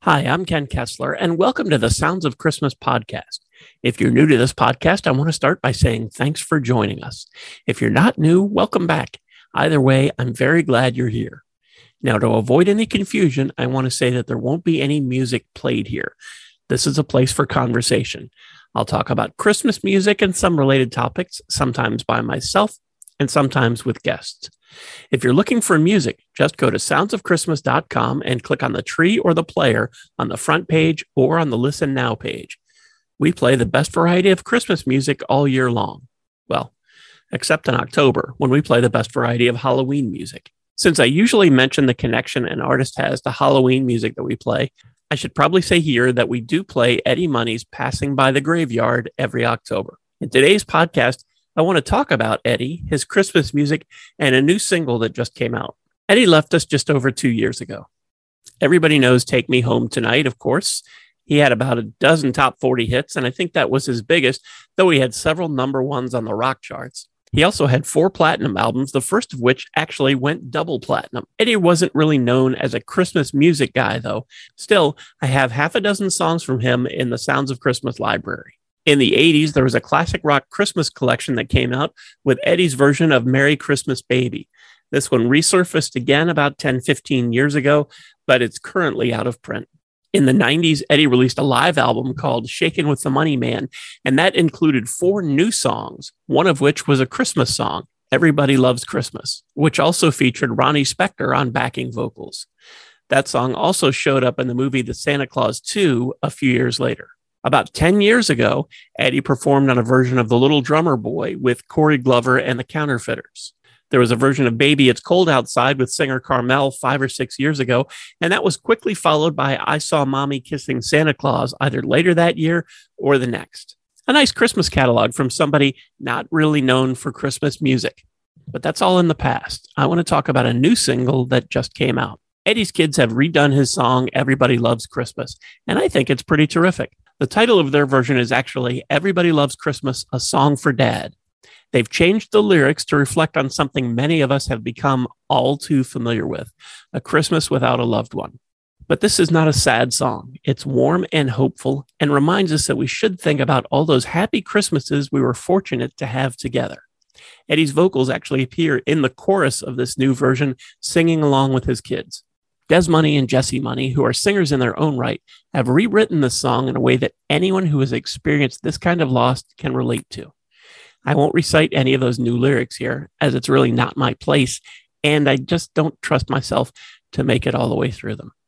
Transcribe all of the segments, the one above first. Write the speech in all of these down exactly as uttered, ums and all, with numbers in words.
Hi, I'm Ken Kessler, and welcome to the Sounds of Christmas podcast. If you're new to this podcast, I want to start by saying thanks for joining us. If you're not new, welcome back. Either way, I'm very glad you're here. Now, to avoid any confusion, I want to say that there won't be any music played here. This is a place for conversation. I'll talk about Christmas music and some related topics, sometimes by myself and sometimes with guests. If you're looking for music, just go to sounds of christmas dot com and click on the tree or the player on the front page or on the Listen Now page. We play the best variety of Christmas music all year long. Well, except in October, when we play the best variety of Halloween music. Since I usually mention the connection an artist has to Halloween music that we play, I should probably say here that we do play Eddie Money's Passing by the Graveyard every October. In today's podcast, I want to talk about Eddie, his Christmas music, and a new single that just came out. Eddie left us just over two years ago. Everybody knows Take Me Home Tonight, of course. He had about a dozen top forty hits, and I think that was his biggest, though he had several number ones on the rock charts. He also had four platinum albums, the first of which actually went double platinum. Eddie wasn't really known as a Christmas music guy, though. Still, I have half a dozen songs from him in the Sounds of Christmas library. In the eighties, there was a classic rock Christmas collection that came out with Eddie's version of Merry Christmas Baby. This one resurfaced again about ten, fifteen years ago, but it's currently out of print. In the nineties, Eddie released a live album called Shakin' with the Money Man, and that included four new songs, one of which was a Christmas song, Everybody Loves Christmas, which also featured Ronnie Spector on backing vocals. That song also showed up in the movie The Santa Claus two a few years later. About ten years ago, Eddie performed on a version of The Little Drummer Boy with Corey Glover and the Counterfeiters. There was a version of Baby It's Cold Outside with singer Carmel five or six years ago, and that was quickly followed by I Saw Mommy Kissing Santa Claus either later that year or the next. A nice Christmas catalog from somebody not really known for Christmas music. But that's all in the past. I want to talk about a new single that just came out. Eddie's kids have redone his song, Everybody Loves Christmas, and I think it's pretty terrific. The title of their version is actually Everybody Loves Christmas, A Song for Dad. They've changed the lyrics to reflect on something many of us have become all too familiar with, a Christmas without a loved one. But this is not a sad song. It's warm and hopeful and reminds us that we should think about all those happy Christmases we were fortunate to have together. Eddie's vocals actually appear in the chorus of this new version, singing along with his kids. Des Money and Jesse Money, who are singers in their own right, have rewritten this song in a way that anyone who has experienced this kind of loss can relate to. I won't recite any of those new lyrics here, as it's really not my place, and I just don't trust myself to make it all the way through them.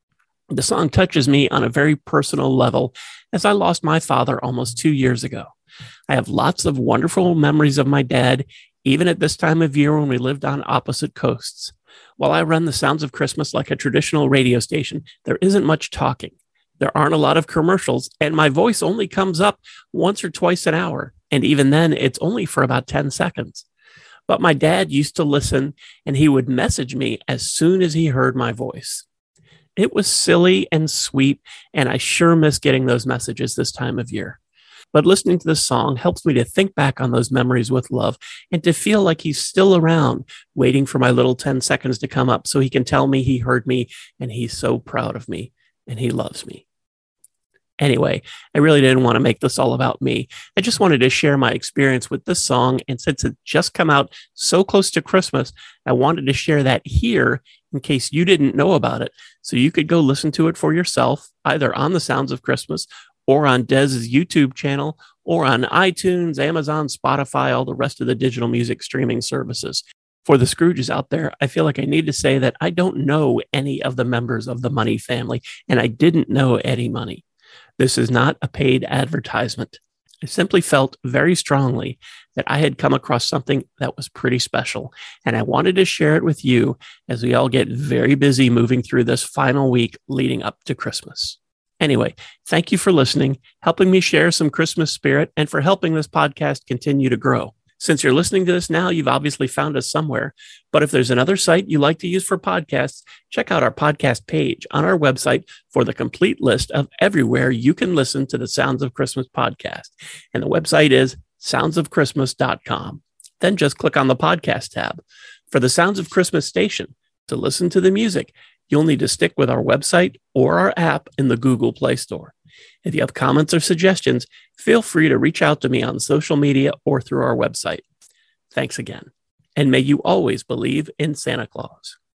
The song touches me on a very personal level, as I lost my father almost two years ago. I have lots of wonderful memories of my dad, even at this time of year when we lived on opposite coasts. While I run the Sounds of Christmas like a traditional radio station, there isn't much talking. There aren't a lot of commercials, and my voice only comes up once or twice an hour, and even then, it's only for about ten seconds. But my dad used to listen, and he would message me as soon as he heard my voice. It was silly and sweet, and I sure miss getting those messages this time of year. But listening to this song helps me to think back on those memories with love and to feel like he's still around, waiting for my little ten seconds to come up so he can tell me he heard me and he's so proud of me and he loves me. Anyway, I really didn't want to make this all about me. I just wanted to share my experience with this song, and since it just come out so close to Christmas, I wanted to share that here in case you didn't know about it, so you could go listen to it for yourself, either on the Sounds of Christmas or on Dez's YouTube channel, or on iTunes, Amazon, Spotify, all the rest of the digital music streaming services. For the Scrooges out there, I feel like I need to say that I don't know any of the members of the Money family, and I didn't know Eddie Money. This is not a paid advertisement. I simply felt very strongly that I had come across something that was pretty special, and I wanted to share it with you as we all get very busy moving through this final week leading up to Christmas. Anyway, thank you for listening, helping me share some Christmas spirit, and for helping this podcast continue to grow. Since you're listening to this now, you've obviously found us somewhere. But if there's another site you like to use for podcasts, check out our podcast page on our website for the complete list of everywhere you can listen to the Sounds of Christmas podcast. And the website is sounds of christmas dot com. Then just click on the podcast tab. For the Sounds of Christmas station, to listen to the music, You'll need to stick with our website or our app in the Google Play Store. If you have comments or suggestions, feel free to reach out to me on social media or through our website. Thanks again. And may you always believe in Santa Claus.